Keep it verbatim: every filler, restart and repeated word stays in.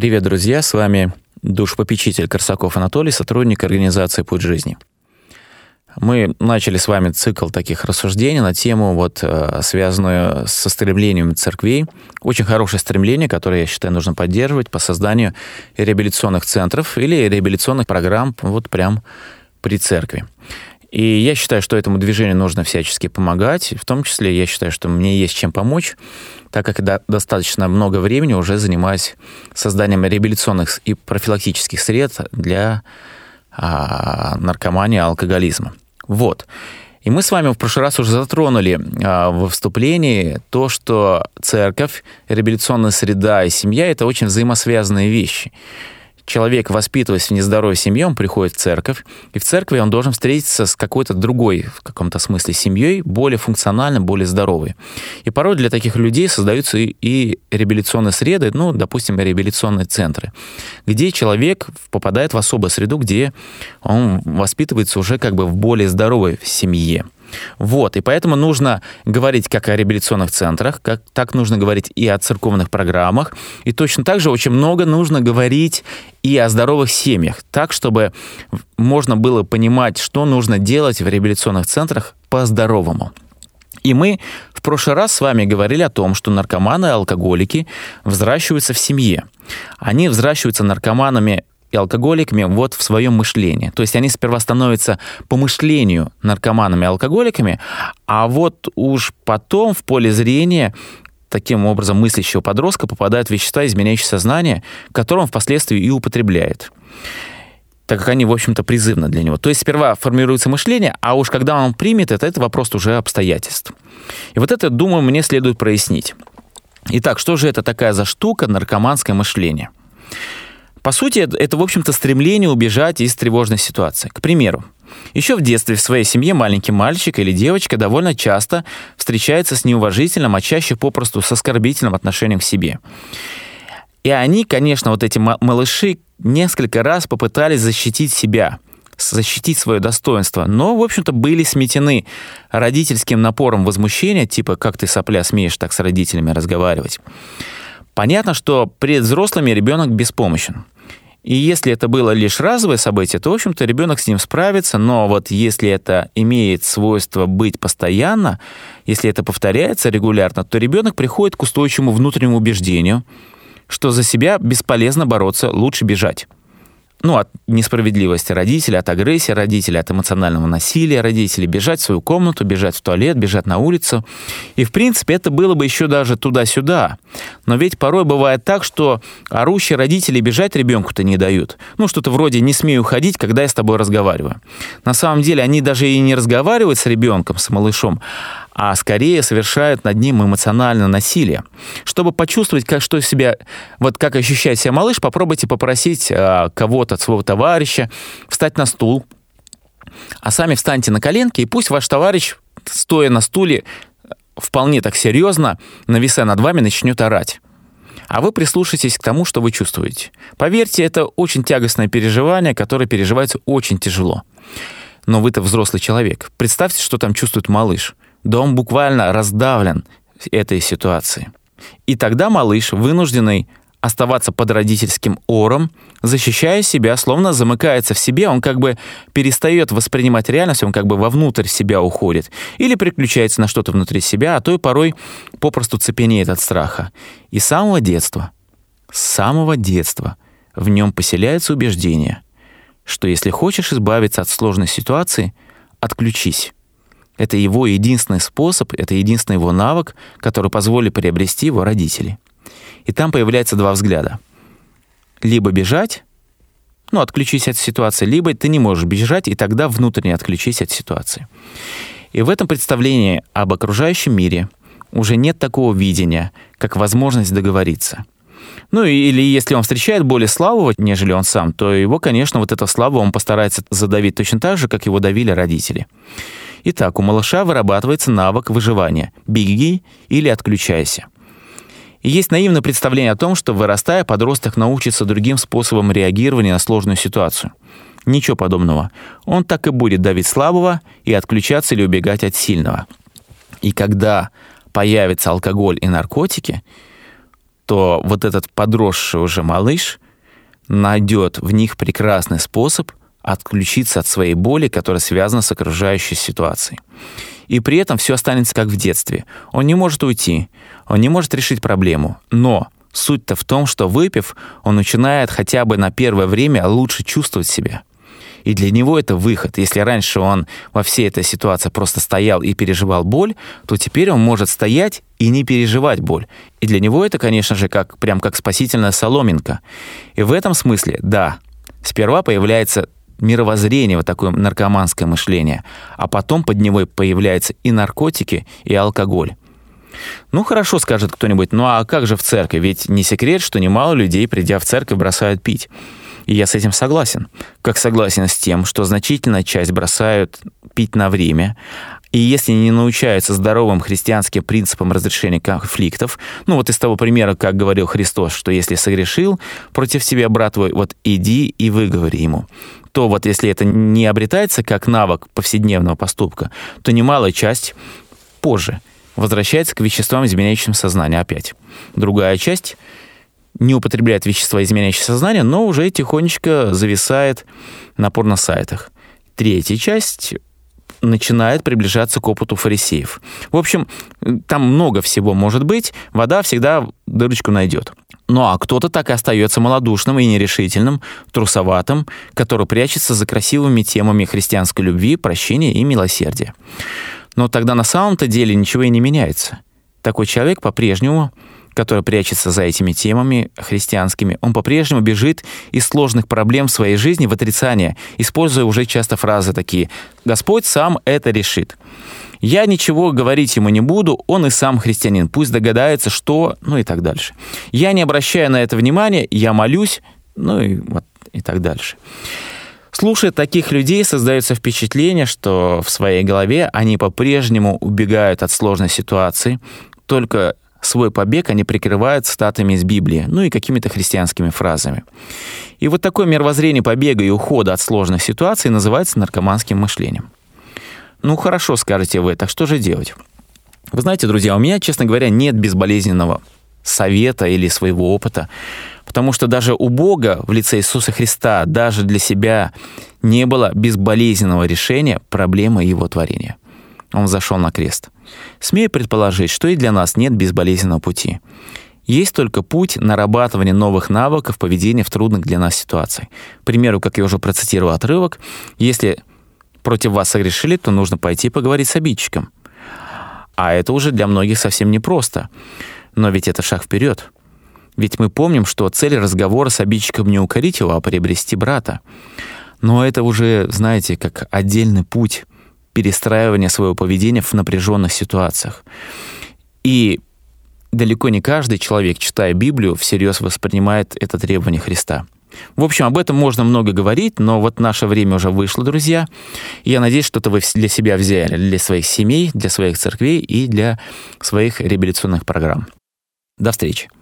Привет, друзья! С вами душепопечитель Корсаков Анатолий, сотрудник организации «Путь жизни». Мы начали с вами цикл таких рассуждений на тему, вот, связанную со стремлением церквей. Очень хорошее стремление, которое, я считаю, нужно поддерживать по созданию реабилитационных центров или реабилитационных программ вот прям при церкви. И я считаю, что этому движению нужно всячески помогать. В том числе я считаю, что мне есть чем помочь, так как я достаточно много времени уже занимаюсь созданием реабилитационных и профилактических средств для а, наркомании и алкоголизма. Вот. И мы с вами в прошлый раз уже затронули а, во вступлении то, что церковь, реабилитационная среда и семья — это очень взаимосвязанные вещи. Человек, воспитываясь в нездоровой семье, он приходит в церковь, и в церкви он должен встретиться с какой-то другой, в каком-то смысле, семьей, более функциональной, более здоровой. И порой для таких людей создаются и, и реабилитационные среды, ну, допустим, реабилитационные центры, где человек попадает в особую среду, где он воспитывается уже как бы в более здоровой семье. Вот, и поэтому нужно говорить как о реабилитационных центрах, как, так нужно говорить и о церковных программах, и точно так же очень много нужно говорить и о здоровых семьях, так, чтобы можно было понимать, что нужно делать в реабилитационных центрах по-здоровому. И мы в прошлый раз с вами говорили о том, что наркоманы и алкоголики взращиваются в семье. Они взращиваются наркоманами и алкоголиками вот в своем мышлении. То есть они сперва становятся по мышлению наркоманами и алкоголиками, а вот уж потом в поле зрения таким образом мыслящего подростка попадают вещества, изменяющие сознание, которые он впоследствии и употребляет, так как они, в общем-то, призывны для него. То есть сперва формируется мышление, а уж когда он примет это, это вопрос уже обстоятельств. И вот это, думаю, мне следует прояснить. Итак, что же это такая за штука, наркоманское мышление? По сути, это, в общем-то, стремление убежать из тревожной ситуации. К примеру, еще в детстве в своей семье маленький мальчик или девочка довольно часто встречается с неуважительным, а чаще попросту с оскорбительным отношением к себе. И они, конечно, вот эти малыши несколько раз попытались защитить себя, защитить свое достоинство, но, в общем-то, были сметены родительским напором возмущения, типа «как ты, сопля, смеешь так с родителями разговаривать?». Понятно, что перед взрослыми ребенок беспомощен. И если это было лишь разовое событие, то, в общем-то, ребенок с ним справится, но вот если это имеет свойство быть постоянно, если это повторяется регулярно, то ребенок приходит к устойчивому внутреннему убеждению, что за себя бесполезно бороться, лучше бежать. Ну, от несправедливости родителей, от агрессии родителей, от эмоционального насилия родителей, бежать в свою комнату, бежать в туалет, бежать на улицу. И, в принципе, это было бы еще даже туда-сюда. Но ведь порой бывает так, что орущие родители бежать ребенку-то не дают. Ну, что-то вроде «не смей уходить, когда я с тобой разговариваю». На самом деле они даже и не разговаривают с ребенком, с малышом, а скорее совершают над ним эмоциональное насилие. Чтобы почувствовать, как, что себя, вот как ощущает себя малыш, попробуйте попросить а, кого-то, своего товарища, встать на стул, а сами встаньте на коленки, и пусть ваш товарищ, стоя на стуле, вполне так серьезно, нависая над вами, начнет орать. А вы прислушайтесь к тому, что вы чувствуете. Поверьте, это очень тягостное переживание, которое переживается очень тяжело. Но вы-то взрослый человек. Представьте, что там чувствует малыш. Да он буквально раздавлен этой ситуацией. И тогда малыш, вынужденный оставаться под родительским ором, защищая себя, словно замыкается в себе, он как бы перестает воспринимать реальность, он как бы вовнутрь себя уходит. Или переключается на что-то внутри себя, а то и порой попросту цепенеет от страха. И с самого детства, с самого детства в нем поселяется убеждение, что если хочешь избавиться от сложной ситуации, отключись. Это его единственный способ, это единственный его навык, который позволит приобрести его родители. И там появляется два взгляда. Либо бежать, ну, отключись от ситуации, либо ты не можешь бежать, и тогда внутренне отключись от ситуации. И в этом представлении об окружающем мире уже нет такого видения, как возможность договориться. Ну, или если он встречает более слабого, нежели он сам, то его, конечно, вот этого слабого он постарается задавить точно так же, как его давили родители. Итак, у малыша вырабатывается навык выживания – беги или отключайся. И есть наивное представление о том, что, вырастая, подросток научится другим способам реагирования на сложную ситуацию. Ничего подобного. Он так и будет давить слабого и отключаться или убегать от сильного. И когда появится алкоголь и наркотики, то вот этот подросший уже малыш найдет в них прекрасный способ отключиться от своей боли, которая связана с окружающей ситуацией. И при этом все останется как в детстве. Он не может уйти, он не может решить проблему. Но суть-то в том, что выпив, он начинает хотя бы на первое время лучше чувствовать себя. И для него это выход. Если раньше он во всей этой ситуации просто стоял и переживал боль, то теперь он может стоять и не переживать боль. И для него это, конечно же, как, прям как спасительная соломинка. И в этом смысле, да, сперва появляется мировоззрение, вот такое наркоманское мышление, а потом под него появляются и наркотики, и алкоголь. Ну хорошо, скажет кто-нибудь, ну а как же в церкви? Ведь не секрет, что немало людей, придя в церковь, бросают пить. И я с этим согласен. Как согласен с тем, что значительная часть бросают пить на время, и если не научаются здоровым христианским принципам разрешения конфликтов, ну вот из того примера, как говорил Христос, что если согрешил против тебя брат твой, вот иди и выговори ему, то вот если это не обретается как навык повседневного поступка, то немалая часть позже возвращается к веществам, изменяющим сознание опять. Другая часть не употребляет вещества, изменяющие сознание, но уже тихонечко зависает на порносайтах. Третья часть начинает приближаться к опыту фарисеев. В общем, там много всего может быть, вода всегда дырочку найдет. Ну а кто-то так и остается малодушным и нерешительным, трусоватым, который прячется за красивыми темами христианской любви, прощения и милосердия. Но тогда на самом-то деле ничего и не меняется. Такой человек по-прежнему, который прячется за этими темами христианскими, он по-прежнему бежит из сложных проблем в своей жизни в отрицание, используя уже часто фразы такие: «Господь сам это решит». «Я ничего говорить ему не буду, он и сам христианин, пусть догадается, что...» Ну и так дальше. «Я не обращаю на это внимания, я молюсь...» Ну и вот и так дальше. Слушая таких людей, создается впечатление, что в своей голове они по-прежнему убегают от сложной ситуации, только свой побег они прикрывают цитатами из Библии, ну и какими-то христианскими фразами. И вот такое мировоззрение побега и ухода от сложных ситуаций называется наркоманским мышлением. Ну хорошо, скажете вы, так что же делать? Вы знаете, друзья, у меня, честно говоря, нет безболезненного совета или своего опыта, потому что даже у Бога в лице Иисуса Христа даже для себя не было безболезненного решения проблемы Его творения. Он взошел на крест. Смею предположить, что и для нас нет безболезненного пути. Есть только путь нарабатывания новых навыков поведения в трудных для нас ситуациях. К примеру, как я уже процитировал отрывок, если против вас согрешили, то нужно пойти поговорить с обидчиком. А это уже для многих совсем непросто. Но ведь это шаг вперед. Ведь мы помним, что цель разговора с обидчиком не укорить его, а приобрести брата. Но это уже, знаете, как отдельный путь перестраивания своего поведения в напряженных ситуациях. И далеко не каждый человек, читая Библию, всерьез воспринимает это требование Христа. В общем, об этом можно много говорить, но вот наше время уже вышло, друзья. Я надеюсь, что-то вы для себя взяли, для своих семей, для своих церквей и для своих реабилитационных программ. До встречи.